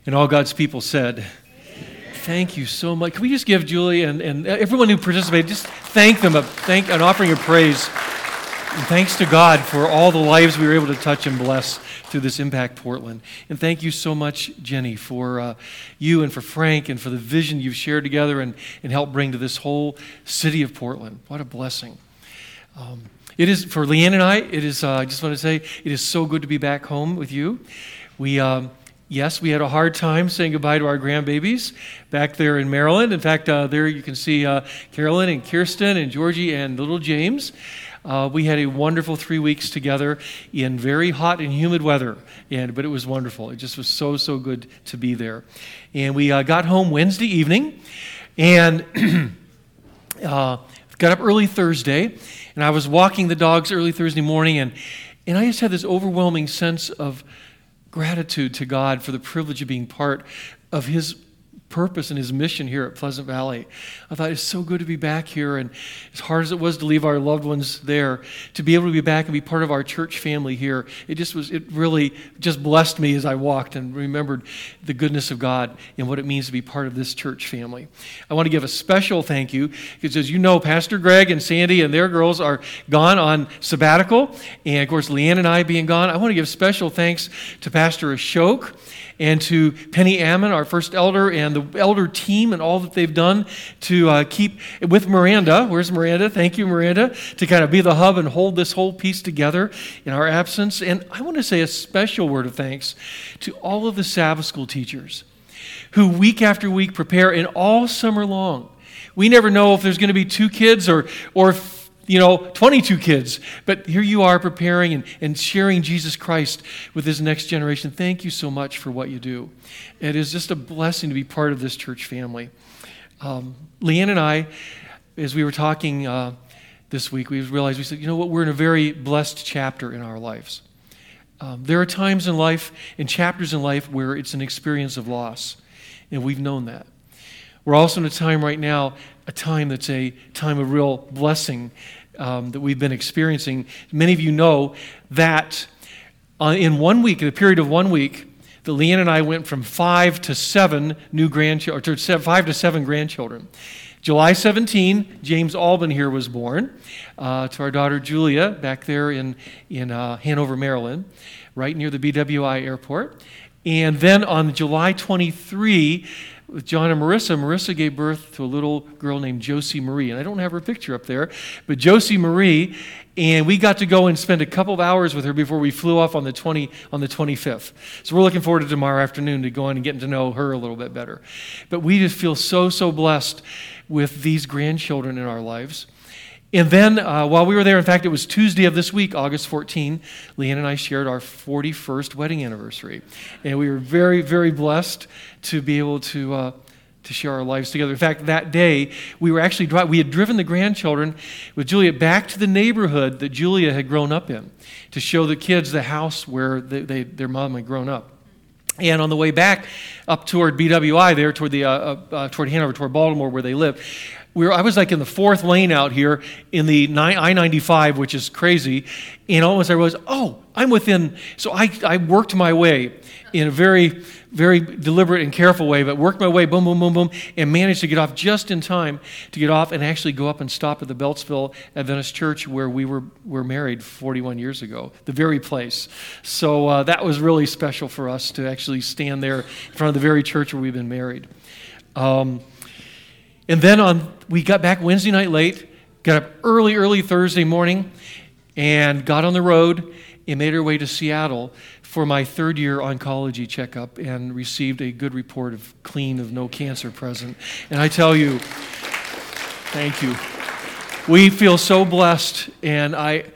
And all God's people said, thank you so much. Can we just give Julie and everyone who participated, just thank them, an offering of praise. And thanks to God for all the lives we were able to touch and bless through this Impact Portland. And thank you so much, Jenny, for you and for Frank and for the vision you've shared together and helped bring to this whole city of Portland. What a blessing. It is, for Leanne and I just want to say, it is so good to be back home with you. Yes, we had a hard time saying goodbye to our grandbabies back there in Maryland. In fact, there you can see Carolyn and Kirsten and Georgie and little James. We had a wonderful 3 weeks together in very hot and humid weather, but it was wonderful. It just was so good to be there. And we got home Wednesday evening and got up early Thursday, and I was walking the dogs early Thursday morning, and I just had this overwhelming sense of gratitude to God for the privilege of being part of His purpose and His mission here at Pleasant Valley. I thought it's so good to be back here, and as hard as it was to leave our loved ones there, to be able to be back and be part of our church family here, it really just blessed me as I walked and remembered the goodness of God and what it means to be part of this church family. I want to give a special thank you because, as you know, Pastor Greg and Sandy and their girls are gone on sabbatical, and of course Leanne and I being gone. I want to give special thanks to Pastor Ashok and to Penny Ammon, our first elder, and the elder team and all that they've done to keep, with Miranda, where's Miranda? Thank you, Miranda, to kind of be the hub and hold this whole piece together in our absence. And I want to say a special word of thanks to all of the Sabbath school teachers who week after week prepare and all summer long. We never know if there's going to be 2 kids or 22 kids. But here you are preparing and sharing Jesus Christ with this next generation. Thank you so much for what you do. It is just a blessing to be part of this church family. Leanne and I, as we were talking this week, we realized, we said, you know what, we're in a very blessed chapter in our lives. There are times in life, and chapters in life, where it's an experience of loss. And we've known that. We're also in a time right now, a time that's a time of real blessing that we've been experiencing. Many of you know that in 1 week, in a period of 1 week, that Leanne and I went from 5 to 7 new grandchildren, to 5 to 7 grandchildren. July 17, James Alban here was born to our daughter Julia back there in Hanover, Maryland, right near the BWI airport. And then on July 23, with John and Marissa gave birth to a little girl named Josie Marie. And I don't have her picture up there, but Josie Marie, and we got to go and spend a couple of hours with her before we flew off on the 25th. So we're looking forward to tomorrow afternoon to going and getting to know her a little bit better. But we just feel so blessed with these grandchildren in our lives. And then while we were there, in fact, it was Tuesday of this week, August 14, Leanne and I shared our 41st wedding anniversary. And we were very blessed to be able to share our lives together. In fact, that day, we had driven the grandchildren with Julia back to the neighborhood that Julia had grown up in to show the kids the house where their mom had grown up. And on the way back up toward BWI there, toward Hanover, toward Baltimore, where they live, I was like in the 4th lane out here in the I-95, which is crazy. And almost I realized, I'm within. So I worked my way in a very deliberate and careful way, but worked my way, boom, and managed to get off just in time to get off and actually go up and stop at the Beltsville Adventist Church where we were married 41 years ago, the very place. So that was really special for us to actually stand there in front of the very church where we've been married. And then we got back Wednesday night late, got up early Thursday morning, and got on the road and made our way to Seattle for my 3rd-year oncology checkup and received a good report of clean, of no cancer present. And I tell you, thank you. We feel so blessed, and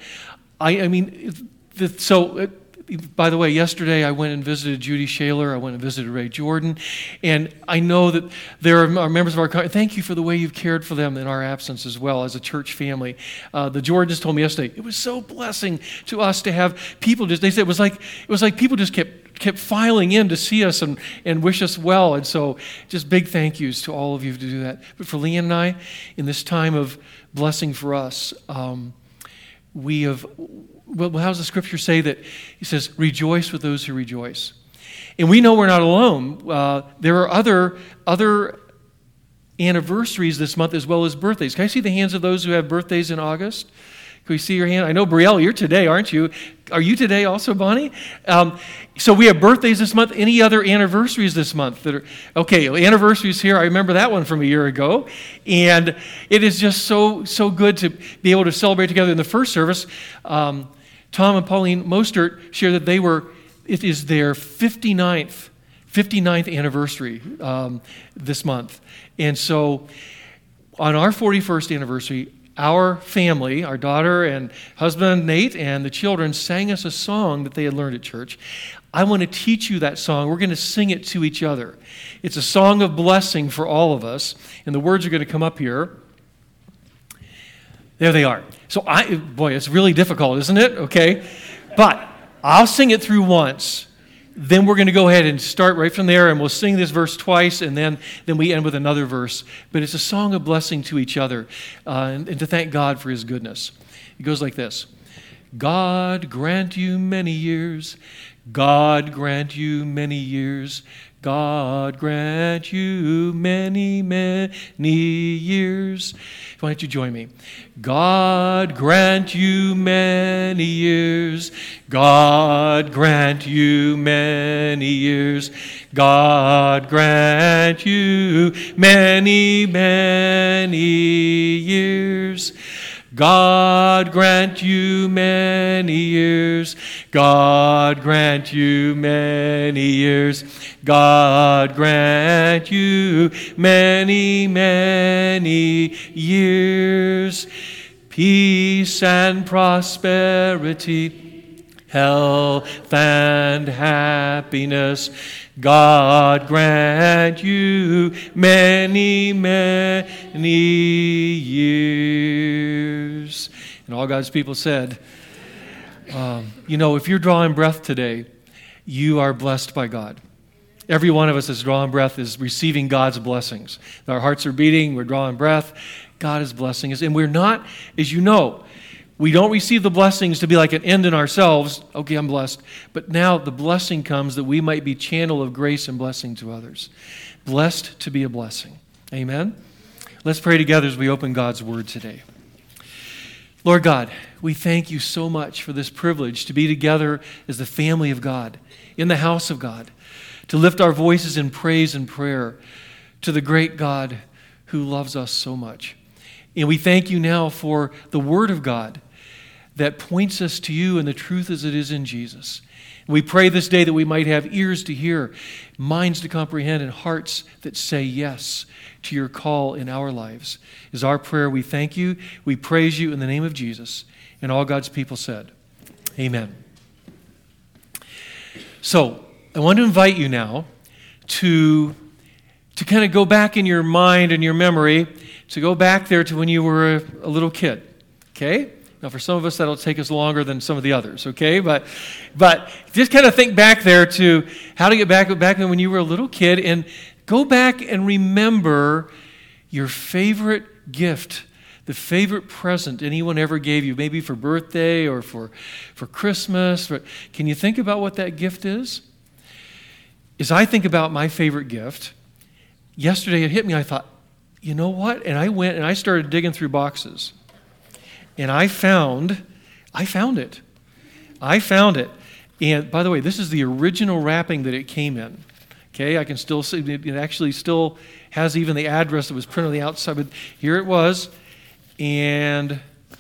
by the way, yesterday I went and visited Judy Shaler. I went and visited Ray Jordan. And I know that there are members of our country. Thank you for the way you've cared for them in our absence as well as a church family. The Jordans told me yesterday, it was so blessing to us to have people they said it was like people just kept filing in to see us and wish us well. And so just big thank yous to all of you to do that. But for Leanne and I, in this time of blessing for us, we have... Well, how does the scripture say that? He says, rejoice with those who rejoice. And we know we're not alone. There are other anniversaries this month as well as birthdays. Can I see the hands of those who have birthdays in August? Can we see your hand? I know, Brielle, you're today, aren't you? Are you today also, Bonnie? So we have birthdays this month. Any other anniversaries this month? That are okay, anniversaries here. I remember that one from a year ago. And it is just so good to be able to celebrate together. In the first service, Tom and Pauline Mostert shared that it is their 59th anniversary this month. And so on our 41st anniversary, our family, our daughter and husband, Nate, and the children sang us a song that they had learned at church. I want to teach you that song. We're going to sing it to each other. It's a song of blessing for all of us, and the words are going to come up here. There they are. So, boy, it's really difficult, isn't it? Okay. But I'll sing it through once. Then we're going to go ahead and start right from there, and we'll sing this verse twice, and then we end with another verse. But it's a song of blessing to each other and to thank God for His goodness. It goes like this. God grant you many years. God grant you many years. God grant you many, many years. Why don't you join me? God grant you many years. God grant you many years. God grant you many, many years. God grant you many years. God grant you many years. God grant you many, many years. Peace and prosperity, health and happiness. God grant you many, many years. And all God's people said, if you're drawing breath today, you are blessed by God. Every one of us that's drawing breath is receiving God's blessings. Our hearts are beating, we're drawing breath. God is blessing us. And we're not, as you know, we don't receive the blessings to be like an end in ourselves. Okay, I'm blessed. But now the blessing comes that we might be channel of grace and blessing to others. Blessed to be a blessing. Amen? Let's pray together as we open God's Word today. Lord God, we thank you so much for this privilege to be together as the family of God, in the house of God, to lift our voices in praise and prayer to the great God who loves us so much. And we thank you now for the Word of God that points us to you and the truth as it is in Jesus. We pray this day that we might have ears to hear, minds to comprehend, and hearts that say yes to your call in our lives. Is our prayer. We thank you. We praise you in the name of Jesus. And all God's people said, amen. So, I want to invite you now to kind of go back in your mind and your memory, to go back there to when you were a little kid, okay? Now, for some of us, that'll take us longer than some of the others, okay? But just kind of think back there to how to get back when you were a little kid, and go back and remember your favorite gift, the favorite present anyone ever gave you, maybe for birthday or for Christmas. Can you think about what that gift is? As I think about my favorite gift, yesterday it hit me, I thought, you know what? And I went and I started digging through boxes. And I found it. And by the way, this is the original wrapping that it came in. Okay, I can still see, it actually still has even the address that was printed on the outside. But here it was. And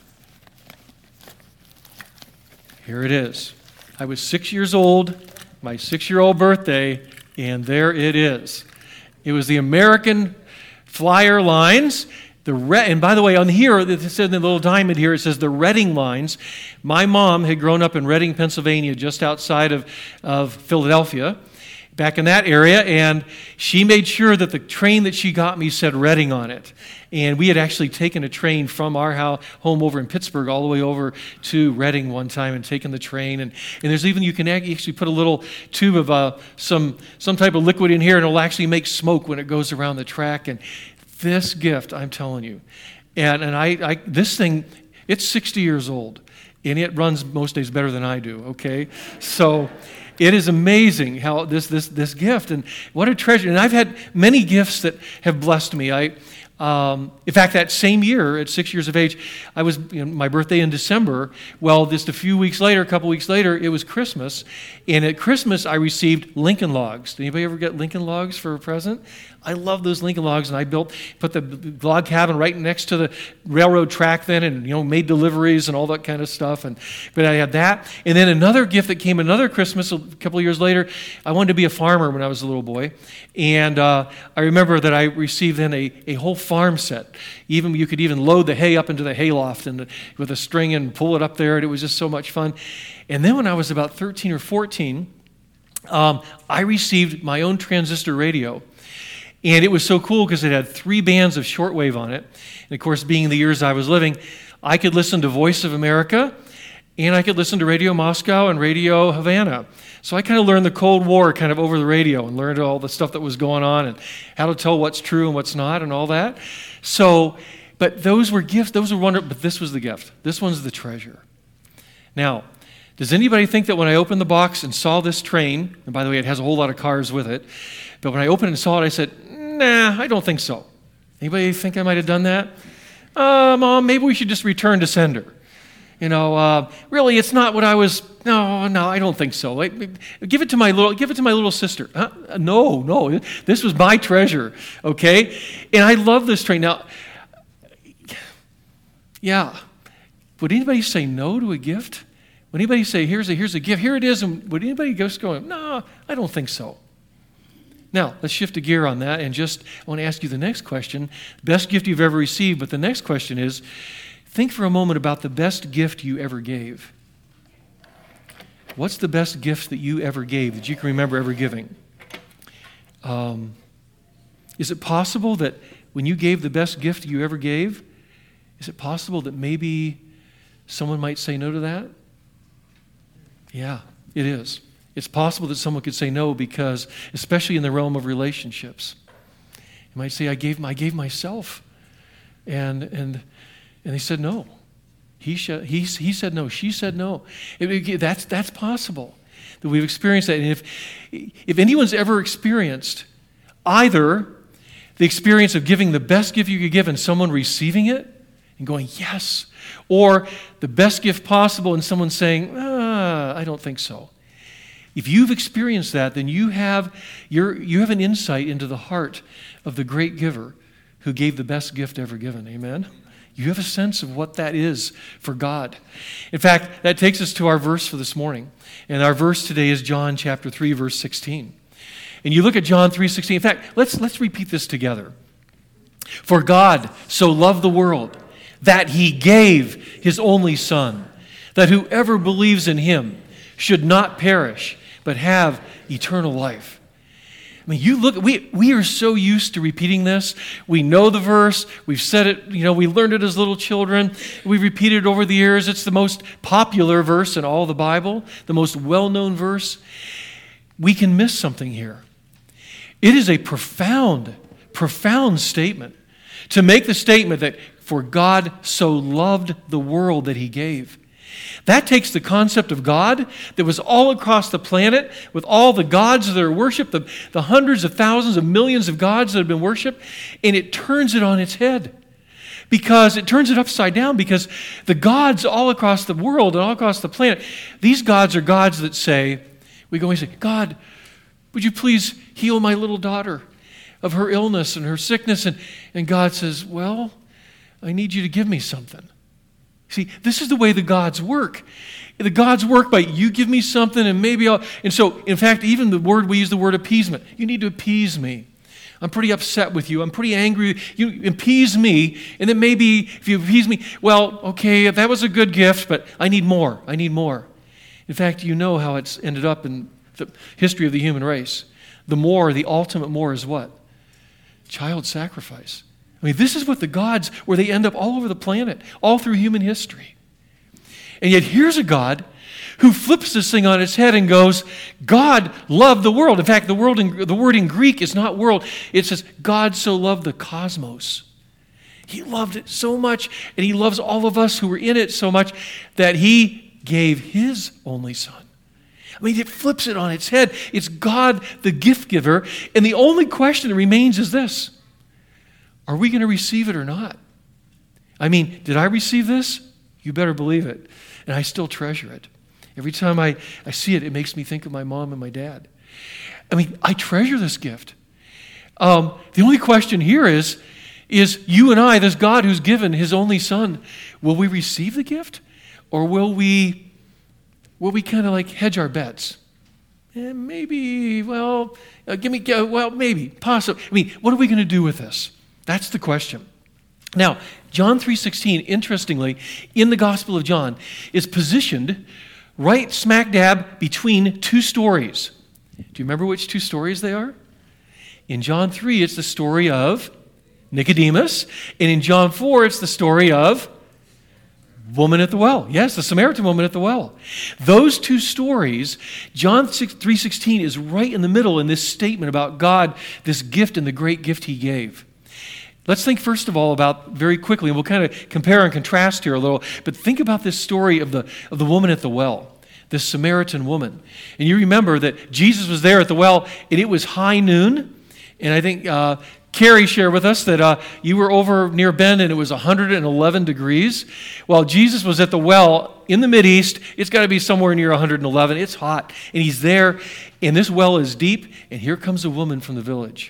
here it is. I was 6 years old, my 6-year-old birthday, and there it is. It was the American Flyer lines. And by the way, on here, it said in the little diamond here, it says the Reading lines. My mom had grown up in Reading, Pennsylvania, just outside of Philadelphia, back in that area, and she made sure that the train that she got me said Reading on it. And we had actually taken a train from our home over in Pittsburgh all the way over to Reading one time and taken the train. And there's even, you can actually put a little tube of some type of liquid in here, and it'll actually make smoke when it goes around the track. And this gift, I'm telling you, and I this thing, it's 60 years old, and it runs most days better than I do, okay? So, It is amazing how this gift, and what a treasure. And I've had many gifts that have blessed me. In fact, that same year, at 6 years of age, I was my birthday in December. Well, just a couple weeks later, it was Christmas. And at Christmas, I received Lincoln Logs. Did anybody ever get Lincoln Logs for a present? I love those Lincoln Logs, and I put the log cabin right next to the railroad track then, and made deliveries and all that kind of stuff. But I had that, and then another gift that came another Christmas a couple of years later. I wanted to be a farmer when I was a little boy, and I remember that I received then a whole farm set. You could even load the hay up into the hayloft and with a string and pull it up there, and it was just so much fun. And then when I was about 13 or 14, I received my own transistor radio. And it was so cool because it had 3 bands of shortwave on it. And of course, being the years I was living, I could listen to Voice of America, and I could listen to Radio Moscow and Radio Havana. So I kind of learned the Cold War kind of over the radio and learned all the stuff that was going on and how to tell what's true and what's not and all that. So, but those were gifts. Those were wonderful. But this was the gift. This one's the treasure. Now, does anybody think that when I opened the box and saw this train, and by the way, it has a whole lot of cars with it, but when I opened and saw it, I said, nah, I don't think so. Anybody think I might have done that? Mom, maybe we should just return to sender. Really, it's not what I was. No, I don't think so. Give it to my little sister. No, this was my treasure. Okay, and I love this train. Now, yeah, would anybody say no to a gift? Would anybody say here's a gift? Here it is. And would anybody just go, no, I don't think so. Now, let's shift a gear on that, and I want to ask you the next question. Best gift you've ever received, but the next question is, think for a moment about the best gift you ever gave. What's the best gift that you ever gave, that you can remember ever giving? Is it possible that when you gave the best gift you ever gave, is it possible that maybe someone might say no to that? Yeah, it is. It's possible that someone could say no because, especially in the realm of relationships, you might say, I gave myself, and they said no. He said no. She said no. That's possible that we've experienced that. And if anyone's ever experienced either the experience of giving the best gift you could give and someone receiving it and going yes, or the best gift possible and someone saying, I don't think so. If you've experienced that, then you have an insight into the heart of the great giver who gave the best gift ever given. Amen? You have a sense of what that is for God. In fact, that takes us to our verse for this morning. And our verse today is John chapter 3, verse 16. And you look at John 3:16. In fact, let's repeat this together. For God so loved the world that he gave his only Son, that whoever believes in him should not perish, but have eternal life. I mean, you look, we are so used to repeating this. We know the verse. We've said it, we learned it as little children. We've repeated it over the years. It's the most popular verse in all the Bible, the most well-known verse. We can miss something here. It is a profound, profound statement to make the statement that for God so loved the world that he gave. That takes the concept of God that was all across the planet with all the gods that are worshipped, the hundreds of thousands of millions of gods that have been worshipped, and it turns it on its head. Because it turns it upside down, because the gods all across the world and all across the planet, these gods are gods that say, we go and say, God, would you please heal my little daughter of her illness and her sickness? And God says, well, I need you to give me something. See, this is the way the gods work. The gods work by, you give me something and maybe I'll... And so, in fact, even we use the word appeasement. You need to appease me. I'm pretty upset with you. I'm pretty angry. You appease me, and then maybe if you appease me, well, okay, that was a good gift, but I need more. I need more. In fact, you know how it's ended up in the history of the human race. The ultimate more is what? Child sacrifice. I mean, this is what the gods, where they end up all over the planet, all through human history. And yet here's a God who flips this thing on its head and goes, God loved the world. In fact, the word in Greek is not world. It says, God so loved the cosmos. He loved it so much, and he loves all of us who were in it so much that he gave his only Son. I mean, it flips it on its head. It's God, the gift giver. And the only question that remains is this: are we going to receive it or not? I mean, did I receive this? You better believe it. And I still treasure it. Every time I see it, it makes me think of my mom and my dad. I mean, I treasure this gift. The only question here is you and I, this God who's given his only son, will we receive the gift? Or will we kind of like hedge our bets? Maybe, maybe, possibly. I mean, what are we going to do with this? That's the question. Now, John 3:16, interestingly, in the Gospel of John, is positioned right smack dab between two stories. Do you remember which two stories they are? In John 3, it's the story of Nicodemus, and in John 4, it's the story of woman at the well. Yes, the Samaritan woman at the well. Those two stories, John 3:16 is right in the middle in this statement about God, this gift and the great gift he gave. Let's think first of all about, very quickly, and we'll kind of compare and contrast here a little, but think about this story of the woman at the well, this Samaritan woman. And you remember that Jesus was there at the well, and it was high noon, and I think Carrie shared with us that you were over near Bend and it was 111 degrees. While Jesus was at the well in the Mideast, it's got to be somewhere near 111. It's hot. And he's there, and this well is deep, and here comes a woman from the village.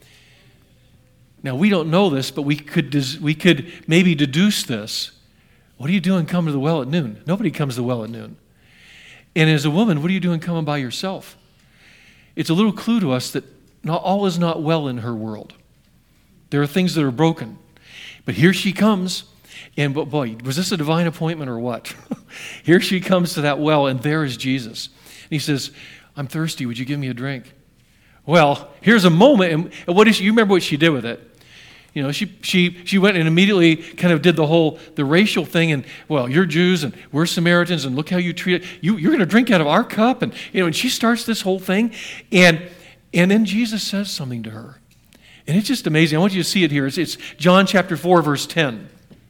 Now, we don't know this, but we could maybe deduce this. What are you doing coming to the well at noon? Nobody comes to the well at noon. And as a woman, what are you doing coming by yourself? It's a little clue to us that all is not well in her world. There are things that are broken. But here she comes, and boy, was this a divine appointment or what? Here she comes to that well, and there is Jesus. And he says, I'm thirsty, would you give me a drink? Well, here's a moment, and you remember what she did with it? You know, she went and immediately kind of did the racial thing, and, well, you're Jews, and we're Samaritans, and look how you treat it. You're going to drink out of our cup, and, and she starts this whole thing, and then Jesus says something to her. And it's just amazing. I want you to see it here. It's John chapter 4, verse 10.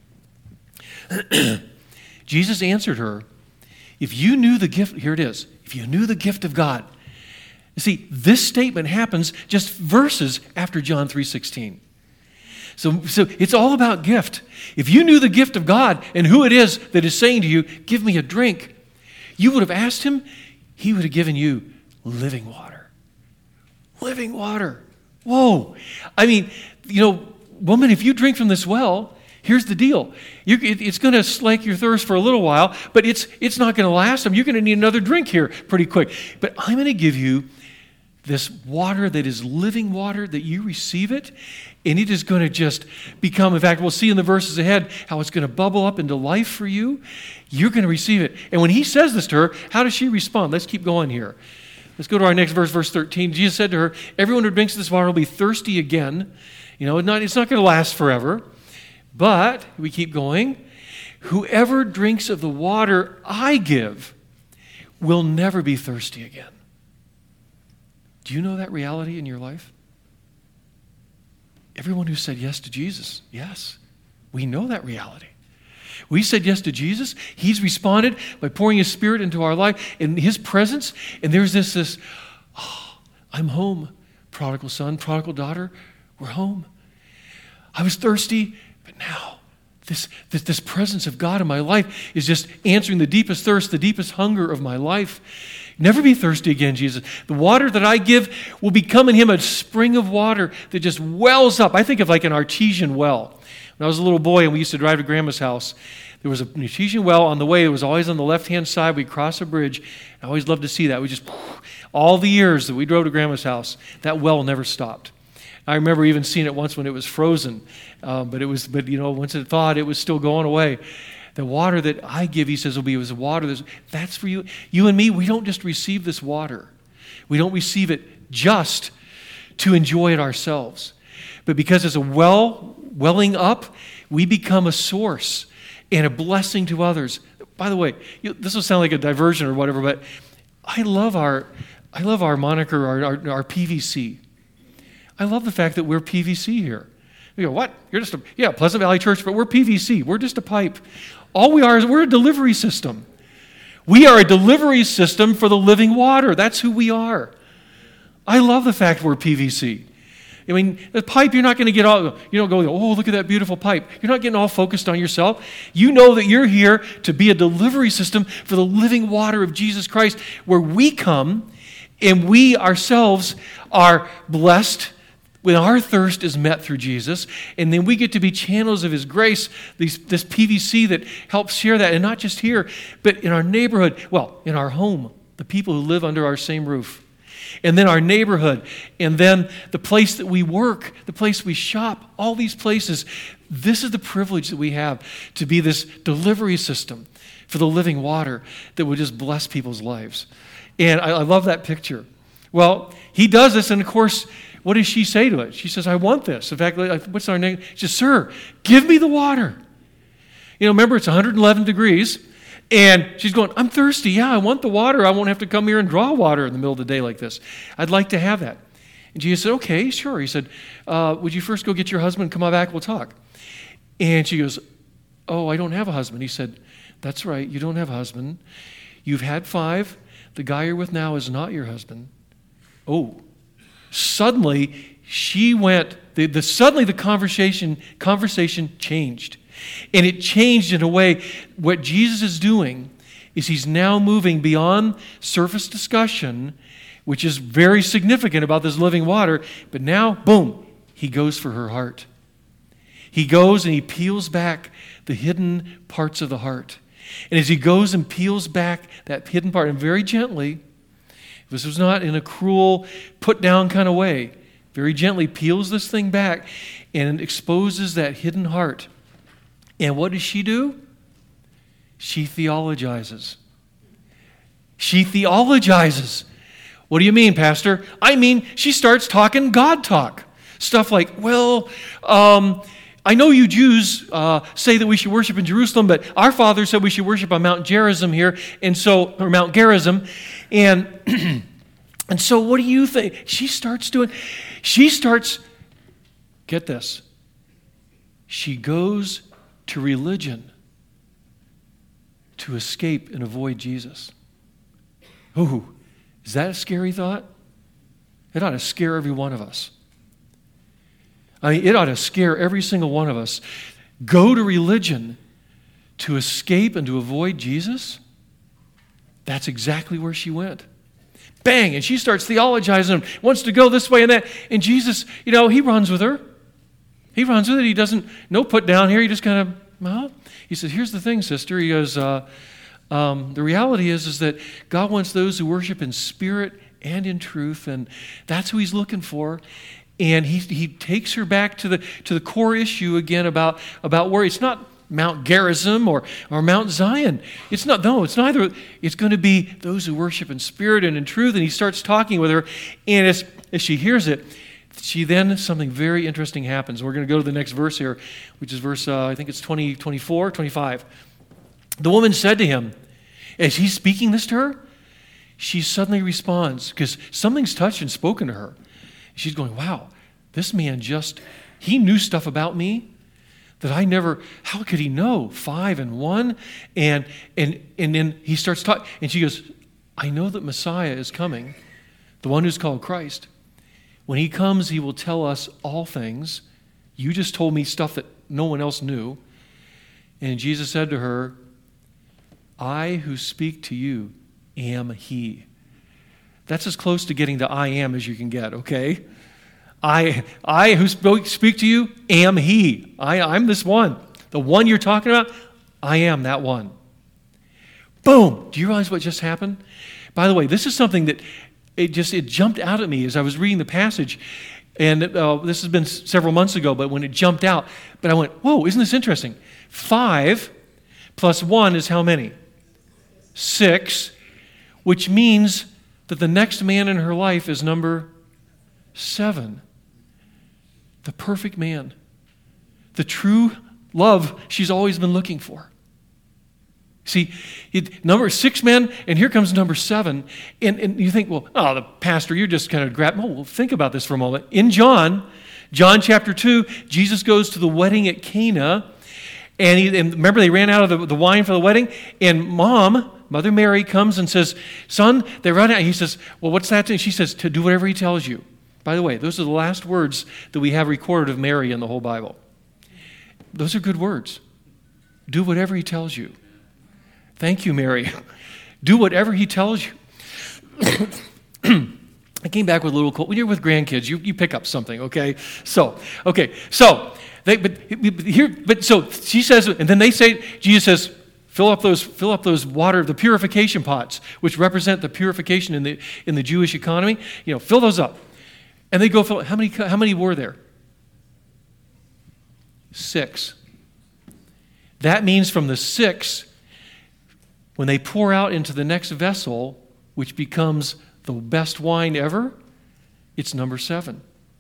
Jesus answered her, if you knew the gift, here it is, if you knew the gift of God. You see, this statement happens just verses after John 3:16. So it's all about gift. If you knew the gift of God and who it is that is saying to you, give me a drink, you would have asked him, he would have given you living water. Living water. Whoa. I mean, woman, if you drink from this well, here's the deal. It's going to slake your thirst for a little while, but it's not going to last. You're going to need another drink here pretty quick. But I'm going to give you this water that is living water, that you receive it, and it is going to just become, in fact, we'll see in the verses ahead how it's going to bubble up into life for you. You're going to receive it. And when he says this to her, how does she respond? Let's keep going here. Let's go to our next verse, verse 13. Jesus said to her, everyone who drinks this water will be thirsty again. It's not going to last forever. But, we keep going, whoever drinks of the water I give will never be thirsty again. Do you know that reality in your life? Everyone who said yes to Jesus, yes, we know that reality. We said yes to Jesus. He's responded by pouring his Spirit into our life in his presence. And there's this I'm home, prodigal son, prodigal daughter, we're home. I was thirsty, but now this presence of God in my life is just answering the deepest thirst, the deepest hunger of my life. Never be thirsty again, Jesus. The water that I give will become in him a spring of water that just wells up. I think of like an artesian well. When I was a little boy and we used to drive to Grandma's house, there was an artesian well on the way. It was always on the left-hand side. We'd cross a bridge. I always loved to see that. We just, all the years that we drove to Grandma's house, that well never stopped. I remember even seeing it once when it was frozen, but once it thawed, it was still going away. The water that I give, he says, will be water. That's for you. You and me, we don't just receive this water. We don't receive it just to enjoy it ourselves. But because it's a welling up, we become a source and a blessing to others. By the way, this will sound like a diversion or whatever, but I love our moniker, our PVC. I love the fact that we're PVC here. You go, what? You're just Pleasant Valley Church, but we're PVC. We're just a pipe. All we are is we're a delivery system. We are a delivery system for the living water. That's who we are. I love the fact we're PVC. I mean, the pipe, you're not going to get all, you don't go, oh, look at that beautiful pipe. You're not getting all focused on yourself. You know that you're here to be a delivery system for the living water of Jesus Christ, where we come and we ourselves are blessed when our thirst is met through Jesus, and then we get to be channels of His grace, this PVC that helps share that, and not just here, but in our neighborhood, well, in our home, the people who live under our same roof. And then our neighborhood, and then the place that we work, the place we shop, all these places. This is the privilege that we have to be this delivery system for the living water that would just bless people's lives. And I love that picture. Well, he does this, and of course, what does she say to it? She says, I want this. In fact, what's our name? She says, sir, give me the water. You know, remember, it's 111 degrees. And she's going, I'm thirsty. Yeah, I want the water. I won't have to come here and draw water in the middle of the day like this. I'd like to have that. And Jesus said, okay, sure. He said, would you first go get your husband and come on back? We'll talk. And she goes, oh, I don't have a husband. He said, that's right. You don't have a husband. You've had 5. The guy you're with now is not your husband. Oh, suddenly she went, suddenly the conversation changed. And it changed in a way. What Jesus is doing is He's now moving beyond surface discussion, which is very significant about this living water, but now, boom, He goes for her heart. He goes and He peels back the hidden parts of the heart. And as He goes and peels back that hidden part, and very gently, this was not in a cruel, put-down kind of way, very gently peels this thing back and exposes that hidden heart. And what does she do? She theologizes. She theologizes. What do you mean, Pastor? I mean, she starts talking God talk. Stuff like, well, I know you Jews say that we should worship in Jerusalem, but our father said we should worship on Mount Gerizim here, or Mount Gerizim. And so what do you think? She starts, get this, she goes to religion to escape and avoid Jesus. Ooh, is that a scary thought? It ought to scare every one of us. I mean, it ought to scare every single one of us. Go to religion to escape and to avoid Jesus? That's exactly where she went. Bang! And she starts theologizing, wants to go this way and that. And Jesus, He runs with her. He runs with it. He doesn't, no put down here. He just kind of, well, he says, here's the thing, sister. He goes, the reality is that God wants those who worship in spirit and in truth, and that's who He's looking for. And he takes her back to the core issue again about where it's not Mount Gerizim or Mount Zion. It's neither. It's going to be those who worship in spirit and in truth. And he starts talking with her, and as she hears it, something very interesting happens. We're going to go to the next verse here, which is verse, I think it's 24, 25. The woman said to him, as he's speaking this to her, she suddenly responds, because something's touched and spoken to her. She's going, wow, this man he knew stuff about me that I never, how could he know? 5 and 1? And then he starts talking, and she goes, I know that Messiah is coming, the one who's called Christ. When He comes, He will tell us all things. You just told me stuff that no one else knew. And Jesus said to her, I who speak to you am He. That's as close to getting to I am as you can get, okay? I who speak to you am He. I'm this one. The one you're talking about, I am that one. Boom! Do you realize what just happened? By the way, this is something that it jumped out at me as I was reading the passage. And this has been several months ago, but when it jumped out, but I went, whoa, isn't this interesting? 5 plus 1 is how many? 6, which means that the next man in her life is number 7. The perfect man. The true love she's always been looking for. See, number 6 men, and here comes number 7. And you think, well, the pastor, you're just kind of grabbing. Oh, well, think about this for a moment. In John chapter 2, Jesus goes to the wedding at Cana. And remember, they ran out of the wine for the wedding. And mom Mother Mary comes and says, son, they run out. He says, well, what's that? And she says, to do whatever he tells you. By the way, those are the last words that we have recorded of Mary in the whole Bible. Those are good words. Do whatever he tells you. Thank you, Mary. Do whatever he tells you. I came back with a little cold. When you're with grandkids, you pick up something, okay? So she says, and then they say, Jesus says, fill up those water, the purification pots, which represent the purification in the Jewish economy. Fill those up. And they go fill. How many were there? 6. That means from the 6, when they pour out into the next vessel, which becomes the best wine ever, it's number 7.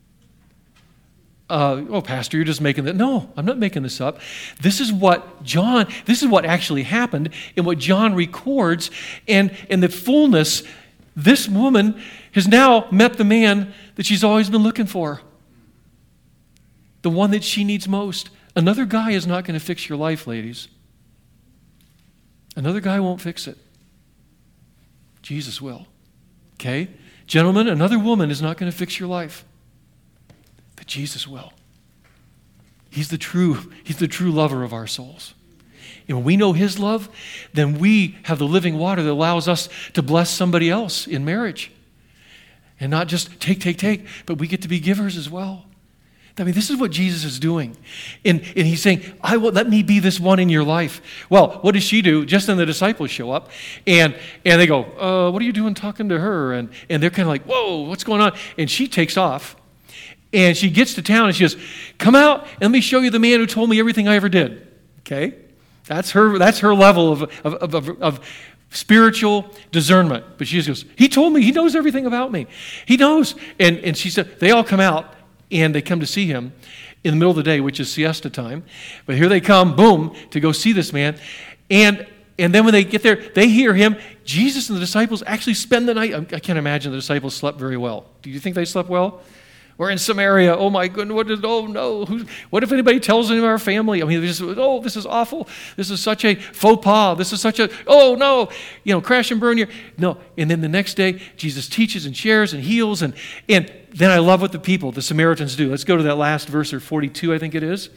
Pastor, you're just making that. No, I'm not making this up. This is what actually happened and what John records. And in the fullness, this woman has now met the man that she's always been looking for. The one that she needs most. Another guy is not going to fix your life, ladies. Another guy won't fix it. Jesus will. Okay? Gentlemen, another woman is not going to fix your life. But Jesus will. He's the true lover of our souls. And when we know his love, then we have the living water that allows us to bless somebody else in marriage. And not just take, but we get to be givers as well. I mean, this is what Jesus is doing. And he's saying, let me be this one in your life. Well, what does she do? Just then the disciples show up, and they go, what are you doing talking to her? And they're kind of like, whoa, what's going on? And she takes off, and she gets to town, and she goes, come out, and let me show you the man who told me everything I ever did. Okay? That's her level of spiritual discernment. But she just goes, he told me, he knows everything about me. He knows. And she said, they all come out, and they come to see him in the middle of the day, which is siesta time. But here they come, boom, to go see this man. And then when they get there, they hear him. Jesus and the disciples actually spend the night. I can't imagine the disciples slept very well. Do you think they slept well? We're in Samaria. Oh my goodness! Oh no! What if anybody tells any of our family? I mean, this is awful. This is such a faux pas. This is such a oh no! Crash and burn here. No. And then the next day, Jesus teaches and shares and heals and then I love what the Samaritans do. Let's go to that last verse, or 42, I think it is.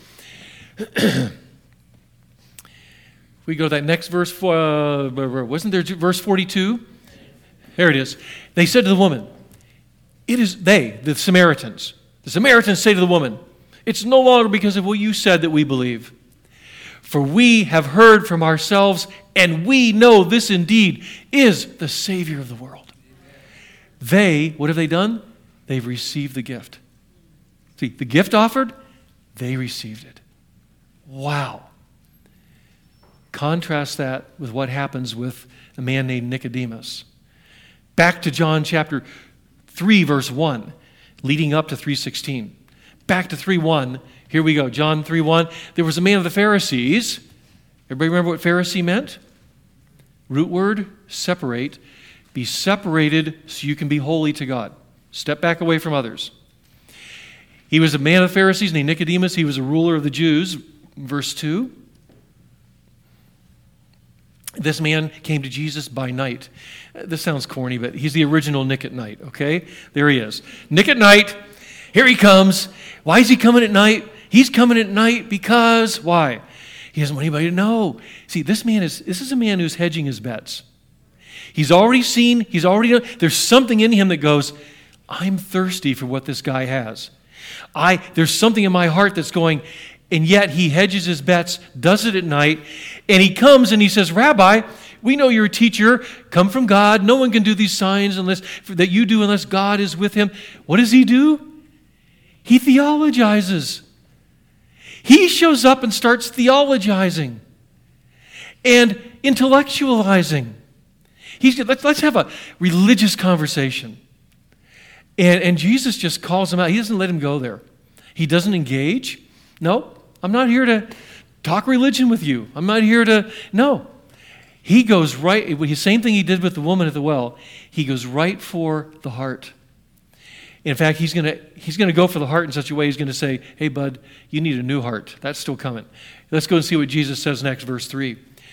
We go to that next verse. Wasn't there verse 42? There it is. They said to the woman. It is the Samaritans. The Samaritans say to the woman, it's no longer because of what you said that we believe. For we have heard from ourselves, and we know this indeed is the Savior of the world. What have they done? They've received the gift. See, the gift offered, they received it. Wow. Contrast that with what happens with a man named Nicodemus. Back to John chapter 3, verse 1, leading up to 3:16. Back to 3:1. Here we go. John 3:1. There was a man of the Pharisees. Everybody remember what Pharisee meant? Root word, separate. Be separated so you can be holy to God. Step back away from others. He was a man of the Pharisees named Nicodemus. He was a ruler of the Jews. Verse 2. This man came to Jesus by night. This sounds corny, but he's the original Nick at Night, okay? There he is. Nick at Night. Here he comes. Why is he coming at night? He's coming at night because, why? He doesn't want anybody to know. See, this is a man who's hedging his bets. He's already seen, there's something in him that goes, I'm thirsty for what this guy has. There's something in my heart that's going, and yet he hedges his bets, does it at night, and he comes and he says, Rabbi, we know you're a teacher, come from God. No one can do these signs that you do unless God is with him. What does he do? He theologizes. He shows up and starts theologizing and intellectualizing. Let's have a religious conversation. And Jesus just calls him out. He doesn't let him go there. He doesn't engage. No, I'm not here to talk religion with you. I'm not here to, no. He goes right, the same thing he did with the woman at the well. He goes right for the heart. In fact, he's going to go for the heart in such a way, he's going to say, hey, bud, you need a new heart. That's still coming. Let's go and see what Jesus says next, verse 3.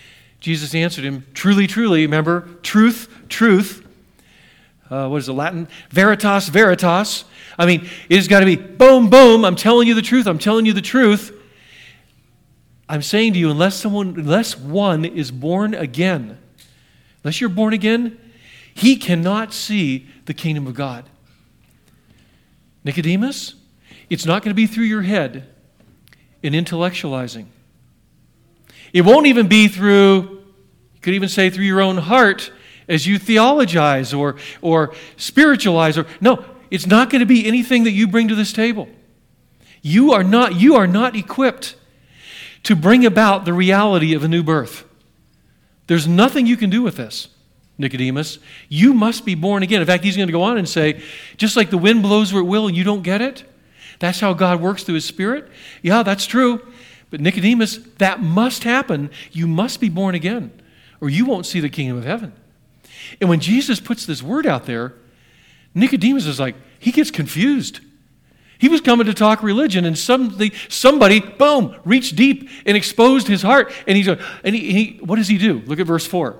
Jesus answered him, truly, truly, remember, truth, truth. What is it, Latin? Veritas, veritas. I mean, it has got to be boom, boom. I'm telling you the truth. I'm telling you the truth. I'm saying to you, unless one is born again, unless you're born again, he cannot see the kingdom of God. Nicodemus, it's not going to be through your head in intellectualizing. It won't even be through, you could even say through your own heart as you theologize or spiritualize. No, it's not going to be anything that you bring to this table. You are not equipped to bring about the reality of a new birth. There's nothing you can do with this, Nicodemus. You must be born again. In fact, he's going to go on and say, just like the wind blows where it will and you don't get it, that's how God works through His Spirit. Yeah, that's true. But Nicodemus, that must happen. You must be born again, or you won't see the kingdom of heaven. And when Jesus puts this word out there, Nicodemus is like, he gets confused. He was coming to talk religion, and somebody, boom, reached deep and exposed his heart. And what does he do? Look at verse 4.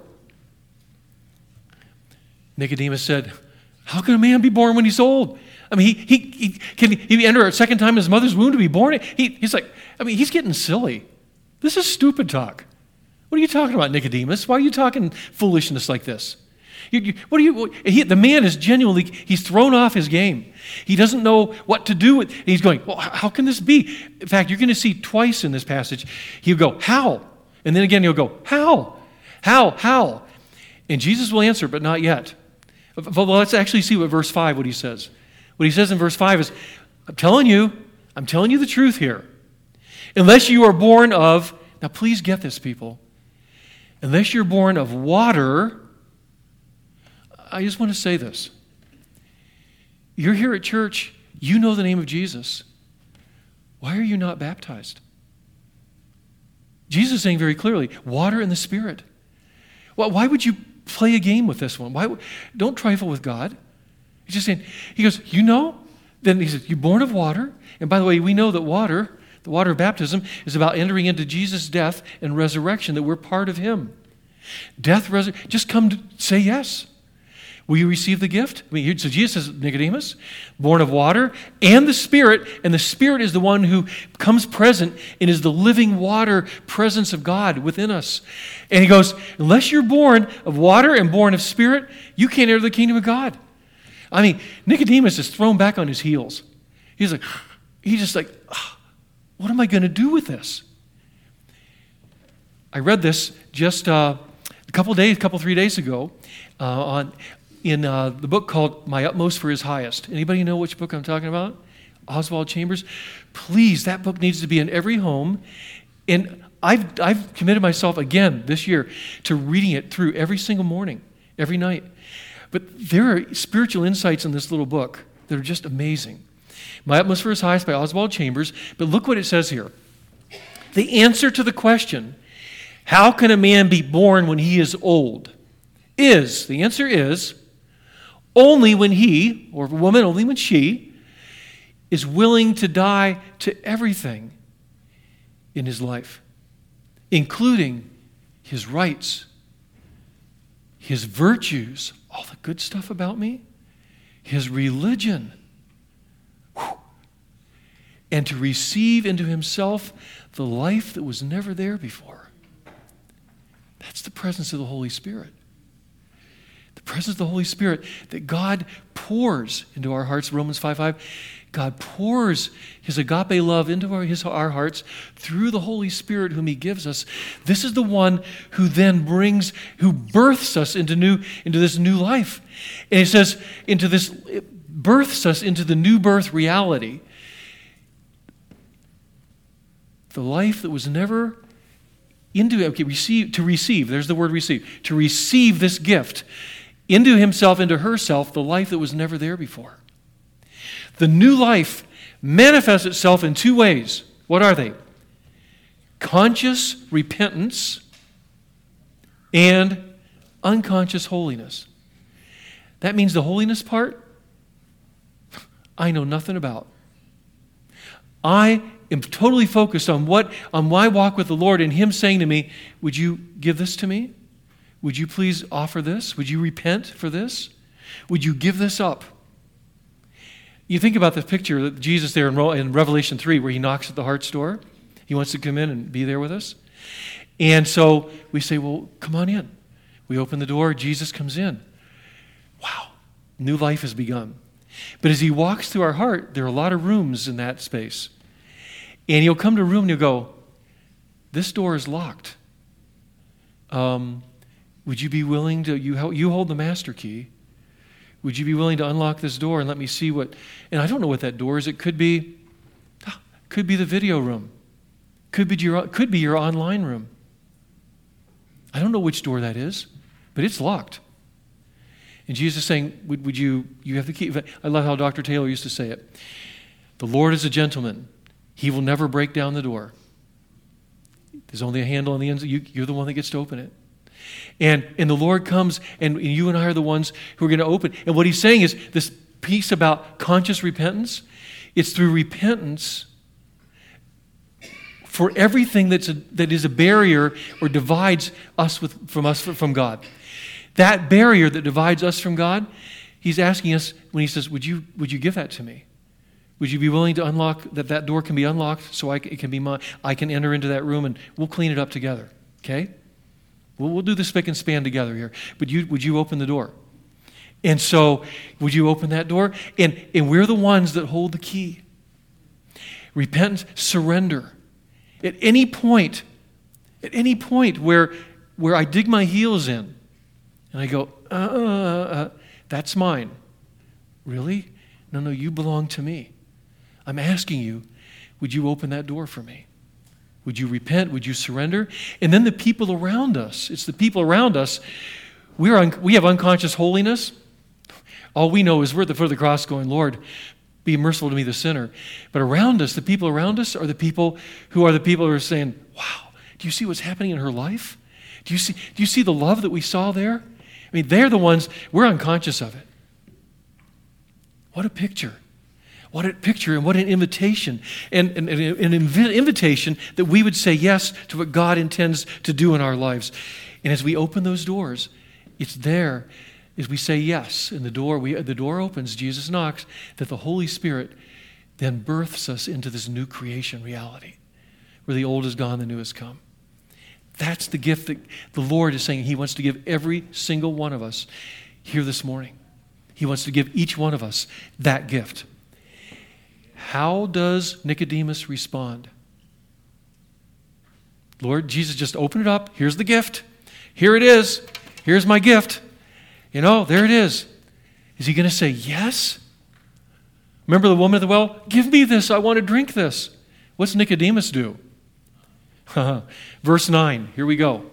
Nicodemus said, how can a man be born when he's old? I mean, can he enter a second time in his mother's womb to be born? He's like, he's getting silly. This is stupid talk. What are you talking about, Nicodemus? Why are you talking foolishness like this? The man is genuinely, he's thrown off his game. He doesn't know what to do with it. He's going, well, how can this be? In fact, you're going to see twice in this passage, he'll go, how? And then again, he'll go, how? How? And Jesus will answer, but not yet. Well, let's actually see what he says. What he says in verse 5 is, I'm telling you the truth here. Unless you are born of, now please get this, people. Unless you're born of water, I just want to say this. You're here at church, you know the name of Jesus. Why are you not baptized? Jesus is saying very clearly, water and the Spirit. Well, why would you play a game with this one? Don't trifle with God. He's just saying, he goes, then he says, you're born of water. And by the way, we know that water, the water of baptism, is about entering into Jesus' death and resurrection, that we're part of Him. Just come to say yes. Will you receive the gift? So Jesus says, Nicodemus, born of water and the Spirit is the one who comes present and is the living water presence of God within us. And he goes, unless you're born of water and born of Spirit, you can't enter the kingdom of God. Nicodemus is thrown back on his heels. He's just like, what am I going to do with this? I read this just a couple 3 days ago in the book called My Utmost for His Highest. Anybody know which book I'm talking about? Oswald Chambers. Please, that book needs to be in every home. And I've committed myself again this year to reading it through every single morning, every night. But there are spiritual insights in this little book that are just amazing. My Utmost for His Highest by Oswald Chambers. But look what it says here. The answer to the question, how can a man be born when he is old? The answer is, only when he, or a woman, only when she, is willing to die to everything in his life, including his rights, his virtues, all the good stuff about me, his religion, and to receive into himself the life that was never there before. That's the presence of the Holy Spirit. The presence of the Holy Spirit that God pours into our hearts, Romans 5:5. God pours His agape love into our hearts through the Holy Spirit whom He gives us. This is the one who then births us into this new life. And it says, births us into the new birth reality. The life that was never receive, there's the word receive, to receive this gift into himself, into herself, the life that was never there before. The new life manifests itself in two ways. What are they? Conscious repentance and unconscious holiness. That means the holiness part, I know nothing about. I am totally focused on my walk with the Lord and Him saying to me, would you give this to me? Would you please offer this? Would you repent for this? Would you give this up? You think about the picture that Jesus there in Revelation 3 where He knocks at the heart's door. He wants to come in and be there with us. And so we say, well, come on in. We open the door. Jesus comes in. Wow. New life has begun. But as He walks through our heart, there are a lot of rooms in that space. And He'll come to a room and He'll go, this door is locked. Would you be willing to, you hold the master key. Would you be willing to unlock this door and let me see what, and I don't know what that door is. It could be the video room. Could be your online room. I don't know which door that is, but it's locked. And Jesus is saying, would you have the key? I love how Dr. Taylor used to say it. The Lord is a gentleman. He will never break down the door. There's only a handle on the end. You're the one that gets to open it. And the Lord comes, and you and I are the ones who are going to open. And what He's saying is this piece about conscious repentance, it's through repentance for everything that is a barrier or divides us from God. That barrier that divides us from God, He's asking us when He says, would you give that to me? Would you be willing to unlock, that door can be unlocked so it can be mine? I can enter into that room and we'll clean it up together, okay? We'll do the spick and span together here. But would you open the door? And so, would you open that door? And we're the ones that hold the key. Repentance, surrender. At any point where I dig my heels in and I go, that's mine. Really? No, you belong to me. I'm asking you, would you open that door for me? Would you repent? Would you surrender? And then the people around us. It's the people around us. We have unconscious holiness. All we know is we're at the foot of the cross going, Lord, be merciful to me, the sinner. But around us, the people around us are the people who are saying, wow, do you see what's happening in her life? Do you see the love that we saw there? I mean, they're the ones, we're unconscious of it. What a picture. What a picture and what an invitation. And an invitation that we would say yes to what God intends to do in our lives. And as we open those doors, it's there as we say yes. And the door opens, Jesus knocks, that the Holy Spirit then births us into this new creation reality where the old is gone, the new has come. That's the gift that the Lord is saying He wants to give every single one of us here this morning. He wants to give each one of us that gift. How does Nicodemus respond? Lord, Jesus, just open it up. Here's the gift. Here it is. Here's my gift. There it is. Is he going to say yes? Remember the woman at the well? Give me this. I want to drink this. What's Nicodemus do? Verse 9. Here we go.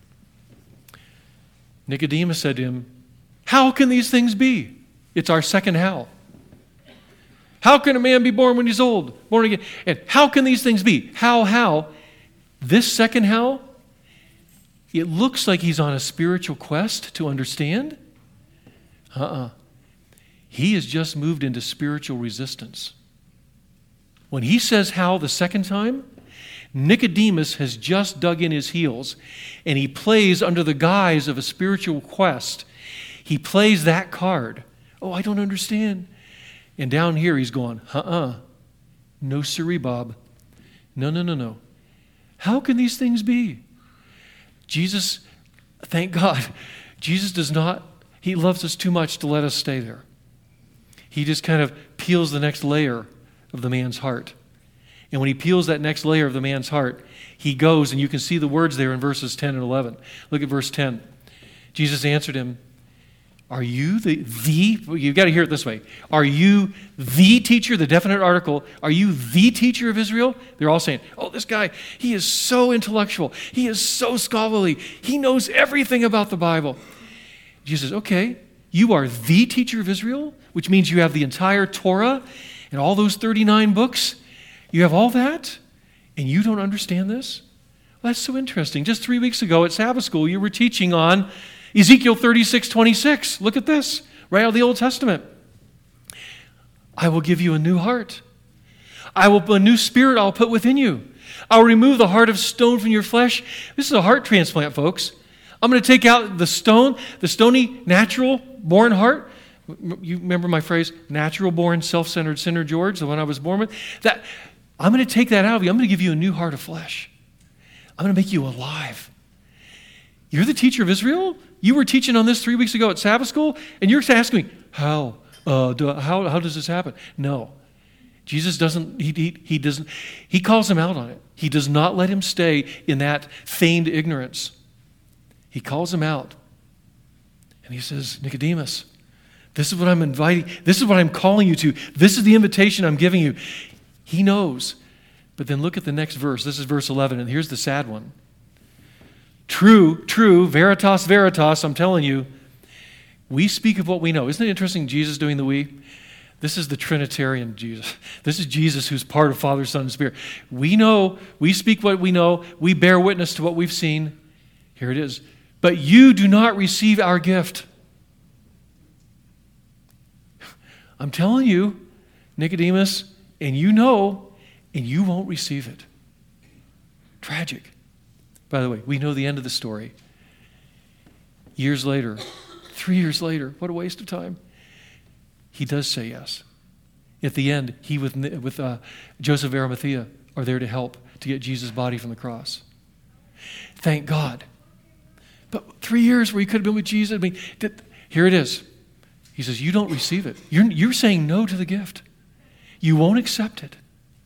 Nicodemus said to him, how can these things be? It's our second how. How can a man be born when he's old? Born again. And how can these things be? How? This second how, it looks like he's on a spiritual quest to understand. He has just moved into spiritual resistance. When he says how the second time, Nicodemus has just dug in his heels and he plays under the guise of a spiritual quest. He plays that card. Oh, I don't understand. And down here he's going, no siree, Bob. No. How can these things be? Jesus, thank God, Jesus does not, He loves us too much to let us stay there. He just kind of peels the next layer of the man's heart. And when He peels that next layer of the man's heart, He goes, and you can see the words there in verses 10 and 11. Look at verse 10. Jesus answered him, are you you've got to hear it this way. Are you the teacher, the definite article, are you the teacher of Israel? They're all saying, oh, this guy, he is so intellectual. He is so scholarly. He knows everything about the Bible. Jesus says, okay, you are the teacher of Israel, which means you have the entire Torah and all those 39 books. You have all that, and you don't understand this? Well, that's so interesting. Just 3 weeks ago at Sabbath school, you were teaching on Ezekiel 36:26. Look at this, right out of the Old Testament. I will give you a new heart. A new spirit I'll put within you. I'll remove the heart of stone from your flesh. This is a heart transplant, folks. I'm going to take out the stony, natural-born heart. You remember my phrase, natural-born, self-centered sinner, George, the one I was born with? I'm going to take that out of you. I'm going to give you a new heart of flesh. I'm going to make you alive. You're the teacher of Israel? You were teaching on this 3 weeks ago at Sabbath school, and you're asking me, how does this happen? No. Jesus doesn't, he calls him out on it. He does not let him stay in that feigned ignorance. He calls him out. And he says, Nicodemus, this is what I'm inviting, this is what I'm calling you to. This is the invitation I'm giving you. He knows. But then look at the next verse. This is verse 11, and here's the sad one. True, veritas, veritas, I'm telling you, we speak of what we know. Isn't it interesting, Jesus doing the we? This is the Trinitarian Jesus. This is Jesus who's part of Father, Son, and Spirit. We know, we speak what we know, we bear witness to what we've seen. Here it is. But you do not receive our gift. I'm telling you, Nicodemus, and you know, and you won't receive it. Tragic. By the way, we know the end of the story. Years later, 3 years later, what a waste of time. He does say yes. At the end, he with Joseph of Arimathea are there to help to get Jesus' body from the cross. Thank God. But 3 years where he could have been with Jesus, here it is. He says, you don't receive it. You're saying no to the gift. You won't accept it.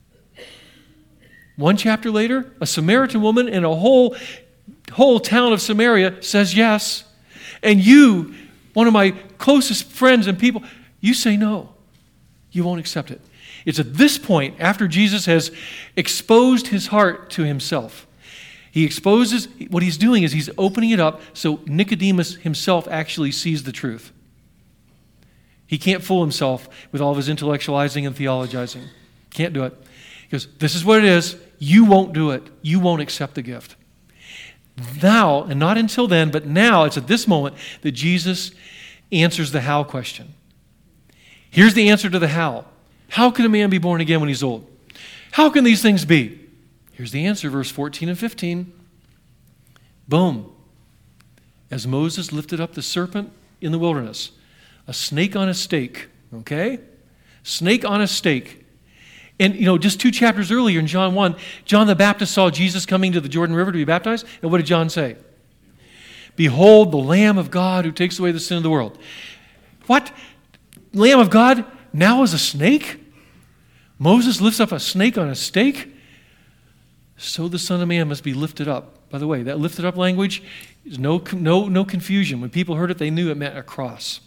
1 chapter later, a Samaritan woman in a whole town of Samaria says yes. And you, one of my closest friends and people, you say no. You won't accept it. It's at this point, after Jesus has exposed his heart to himself, he exposes, what he's doing is he's opening it up so Nicodemus himself actually sees the truth. He can't fool himself with all of his intellectualizing and theologizing. Can't do it. He goes, this is what it is. You won't do it. You won't accept the gift. Now, and not until then, but now, it's at this moment that Jesus answers the how question. Here's the answer to the how. How can a man be born again when he's old? How can these things be? Here's the answer, verse 14 and 15. Boom. As Moses lifted up the serpent in the wilderness, a snake on a stake, okay? Snake on a stake. And, just 2 chapters earlier in John 1, John the Baptist saw Jesus coming to the Jordan River to be baptized. And what did John say? Behold, the Lamb of God who takes away the sin of the world. What? Lamb of God now is a snake? Moses lifts up a snake on a stake? So the Son of Man must be lifted up. By the way, that lifted up language is no confusion. When people heard it, they knew it meant a cross.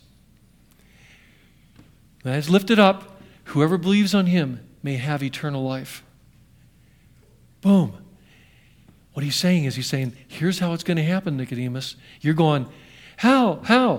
That is lifted up. Whoever believes on him may have eternal life. Boom. What he's saying is, here's how it's going to happen, Nicodemus. You're going, how?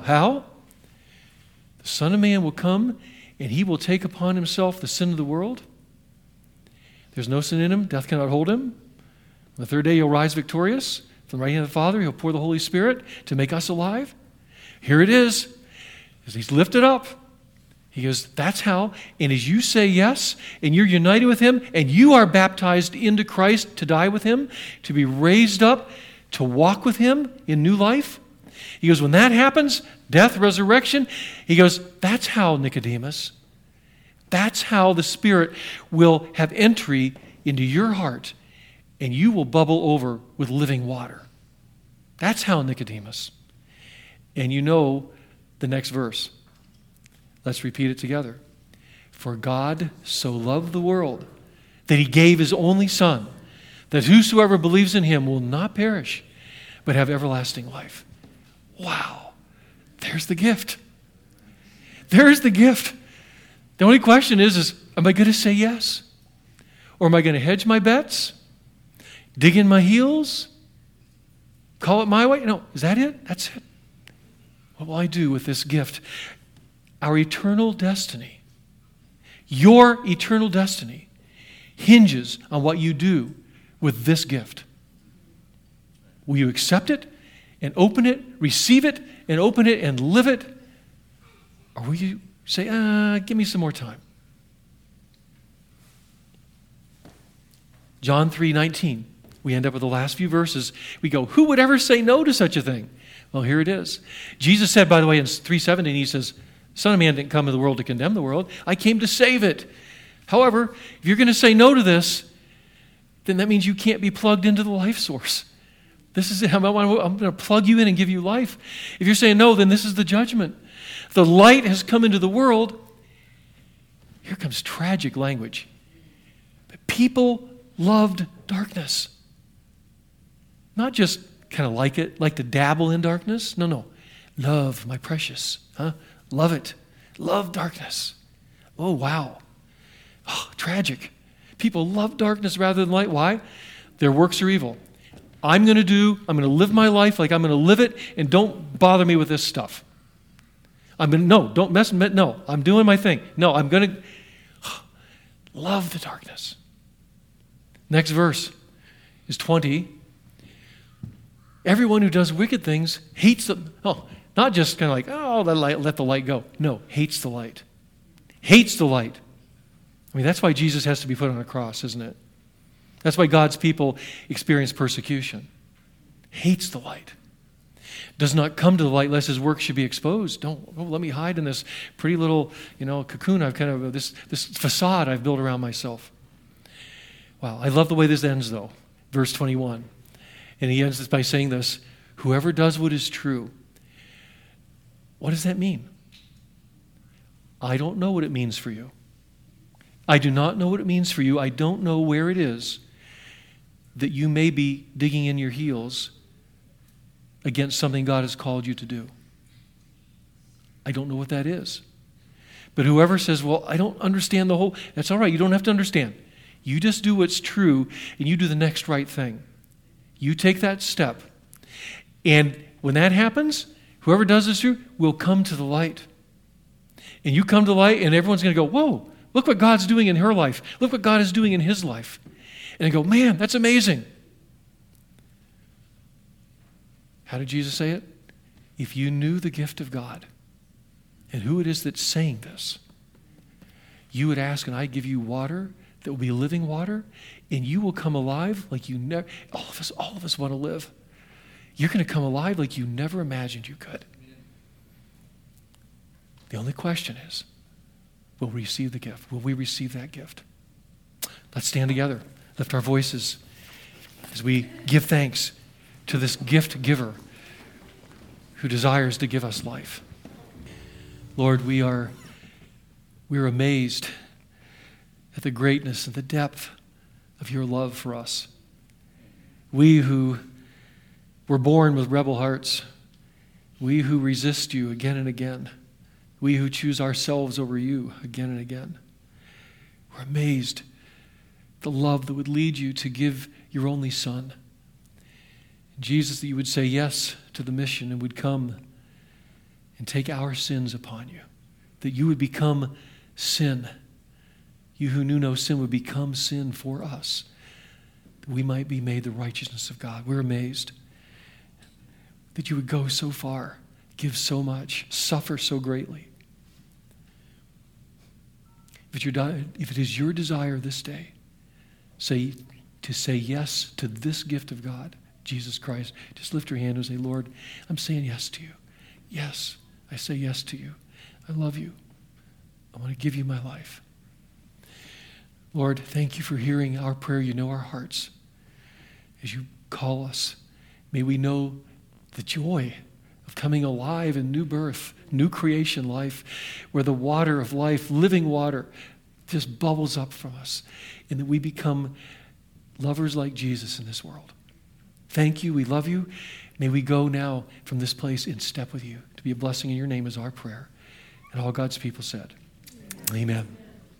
The Son of Man will come, and he will take upon himself the sin of the world. There's no sin in him. Death cannot hold him. On the third day, he'll rise victorious. From the right hand of the Father, he'll pour the Holy Spirit to make us alive. Here it is. As he's lifted up, he goes, that's how. And as you say yes, and you're united with him, and you are baptized into Christ to die with him, to be raised up, to walk with him in new life. He goes, when that happens, death, resurrection, he goes, that's how, Nicodemus. That's how the Spirit will have entry into your heart, and you will bubble over with living water. That's how, Nicodemus. And you know the next verse. Let's repeat it together. For God so loved the world that he gave his only Son, that whosoever believes in him will not perish, but have everlasting life. Wow. There's the gift. There's the gift. The only question is am I going to say yes? Or am I going to hedge my bets? Dig in my heels? Call it my way? No, is that it? That's it. What will I do with this gift? Our eternal destiny, your eternal destiny, hinges on what you do with this gift. Will you accept it and open it, receive it and open it and live it? Or will you say, give me some more time? John 3:19. We end up with the last few verses. We go, who would ever say no to such a thing? Well, here it is. Jesus said, by the way, in 3:17, he says, Son of Man didn't come into the world to condemn the world. I came to save it. However, if you're going to say no to this, then that means you can't be plugged into the life source. This is it. I'm going to plug you in and give you life. If you're saying no, then this is the judgment. The light has come into the world. Here comes tragic language. But people loved darkness. Not just kind of like it, like to dabble in darkness. No. Love, my precious. Love it. Love darkness. Oh, wow. Oh, tragic. People love darkness rather than light. Why? Their works are evil. I'm going to live my life like I'm going to live it, and don't bother me with this stuff. Don't mess, no, I'm doing my thing. No, I'm going to love the darkness. Next verse is 20. Everyone who does wicked things hates them. Oh, not just kind of like, let the light go. No, hates the light. Hates the light. I mean, that's why Jesus has to be put on a cross, isn't it? That's why God's people experience persecution. Hates the light. Does not come to the light lest his work should be exposed. Don't let me hide in this pretty little, cocoon. I've kind of this facade I've built around myself. Wow, I love the way this ends though. Verse 21. And he ends this by saying this, whoever does what is true. What does that mean? I don't know what it means for you. I do not know what it means for you. I don't know where it is that you may be digging in your heels against something God has called you to do. I don't know what that is. But whoever says, well, I don't understand that's all right. You don't have to understand. You just do what's true and you do the next right thing. You take that step. And when that happens, whoever does this true will come to the light. And you come to the light and everyone's going to go, whoa, look what God's doing in her life. Look what God is doing in his life. And they go, man, that's amazing. How did Jesus say it? If you knew the gift of God and who it is that's saying this, you would ask and I'd give you water that will be living water, and you will come alive like you never, all of us want to live. You're going to come alive like you never imagined you could. The only question is, will we receive the gift? Will we receive that gift? Let's stand together, lift our voices as we give thanks to this gift giver who desires to give us life. Lord, we're amazed at the greatness and the depth of your love for us. We who were born with rebel hearts, we who resist you again and again, we who choose ourselves over you again and again, we're amazed at the love that would lead you to give your only Son. Jesus, that you would say yes to the mission and would come and take our sins upon you, that you would become sin. You who knew no sin would become sin for us, that we might be made the righteousness of God. We're amazed that you would go so far, give so much, suffer so greatly. If it is your desire this day, say yes to this gift of God, Jesus Christ. Just lift your hand and say, Lord, I'm saying yes to you. Yes, I say yes to you. I love you. I want to give you my life. Lord, thank you for hearing our prayer. You know our hearts. As you call us, may we know the joy of coming alive in new birth, new creation life, where the water of life, living water, just bubbles up from us, and that we become lovers like Jesus in this world. Thank you. We love you. May we go now from this place in step with you. To be a blessing in your name is our prayer. And all God's people said, amen.